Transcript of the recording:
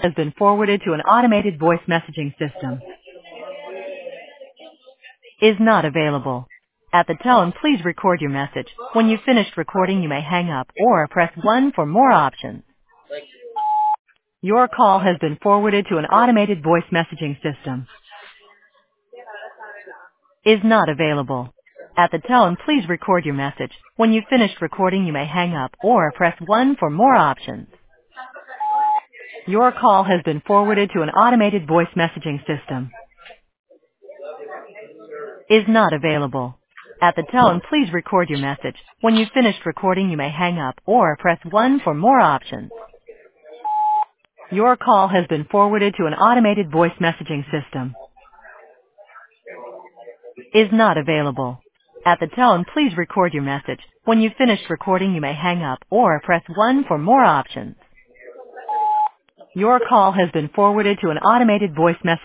has been forwarded to an automated voice messaging system. Is not available. At the tone, please record your message. When you've finished recording, you may hang up or press 1 for more options. Your call has been forwarded to an automated voice messaging system. Is not available. At the tone, please record your message. When you've finished recording, you may hang up or press 1 for more options. Your call has been forwarded to an automated voice messaging system. Is not available. At the tone, please record your message. When you've finished recording, you may hang up or press 1 for more options. Your call has been forwarded to an automated voice messaging system. Is not available. At the tone, please record your message. When you've finished recording, you may hang up or press 1 for more options. Your call has been forwarded to an automated voice message.